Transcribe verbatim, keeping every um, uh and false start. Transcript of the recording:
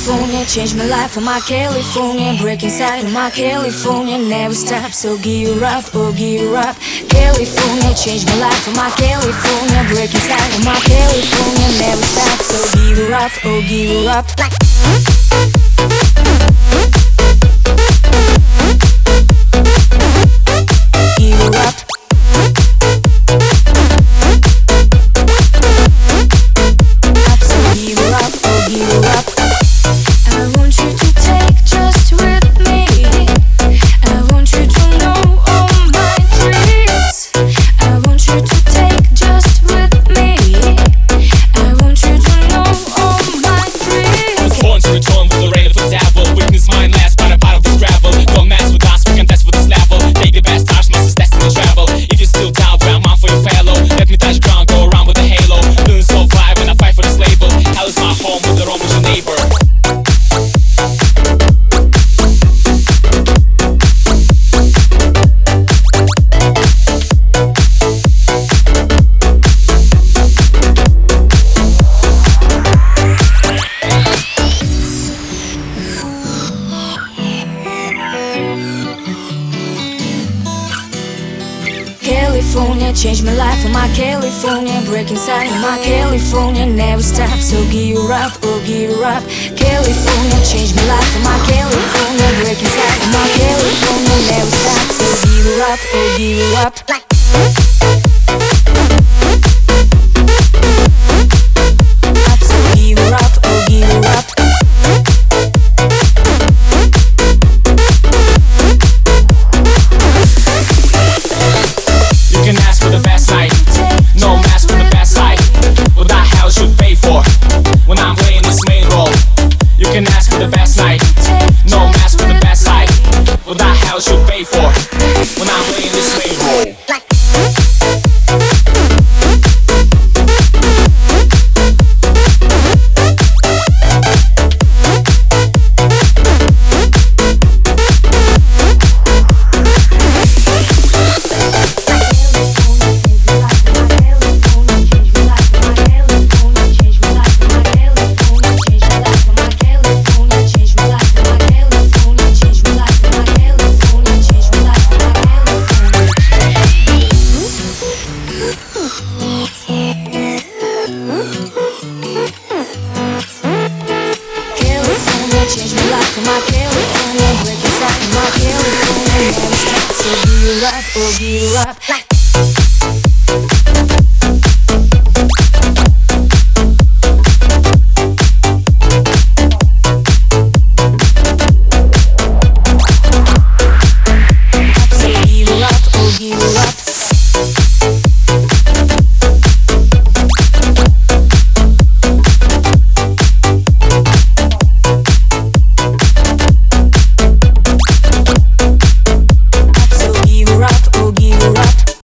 California changed my life from my California. Break inside of my California, never stop, so gear up, oh gear up. California changed my life from my California. Break inside of my California, never stop, so gear up, oh gear up. Gear up. California changed my life from my California. Break inside of my California, never stop, so gear up, oh gear up. California changed my life from my California. Break inside of my California, never stop, so gear up, oh gear up. Should pay for when I'm playing this main role. Change my life from my California. Break inside of my California, never stop, so gear up, oh gear up.